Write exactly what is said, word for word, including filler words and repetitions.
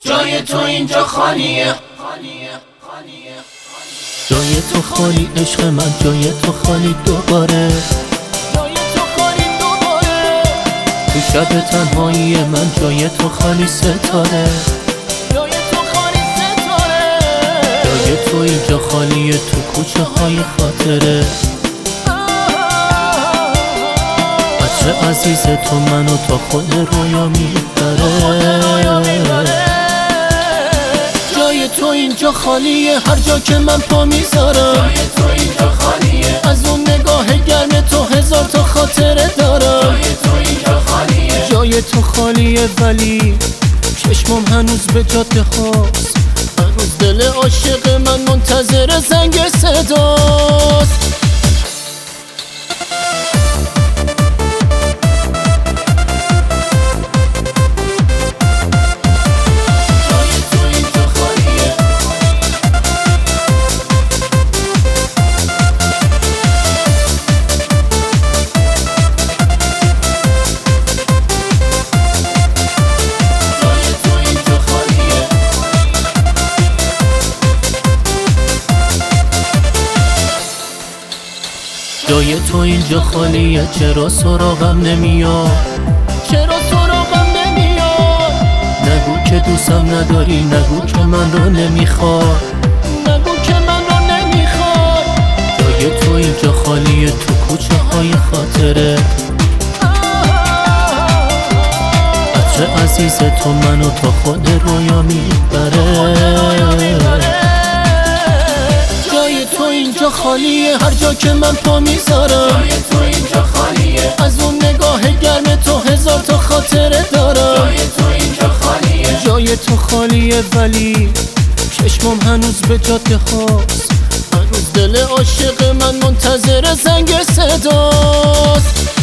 جای تو اینجا خالیه، جای تو خالی عشق من، جای تو خالی دوباره، جای تو خالی دوباره. تو شب تنهایی من جای تو خالی ستاره، جای تو خالی ستاره. جای تو اینجا خالیه تو کوچه های خاطره. بچه عزیز تو منو تا خود رویا میبره. جای تو اینجا خالیه هر جا که من پا میذارم، جای تو اینجا خالیه، از اون نگاه گرم تو هزار تا خاطره دارم. جای تو اینجا خالیه، جای تو خالیه ولی چشمم هنوز به جاده هاست، هنوز دل عاشق من منتظر زنگ صداست. جای تو اینجا خالیه، چرا سراغم نمیاد، چرا سراغم نمیاد. نگو که دوستم نداری، نگو که من رو نمیخواد، نگو که من رو نمیخواد. جای تو اینجا خالیه تو کوچه های خاطره. بچه عزیز تو منو تا خود رویا میبره. جای تو اینجا خالیه هر جا که من پا میذارم، جای تو اینجا خالیه، از اون نگاه گرم تو هزار تا خاطره دارم. جای تو اینجا خالیه، جای تو خالیه ولی چشمم هنوز به جاده هاست، هنوز دل عاشق من منتظر زنگ صداست.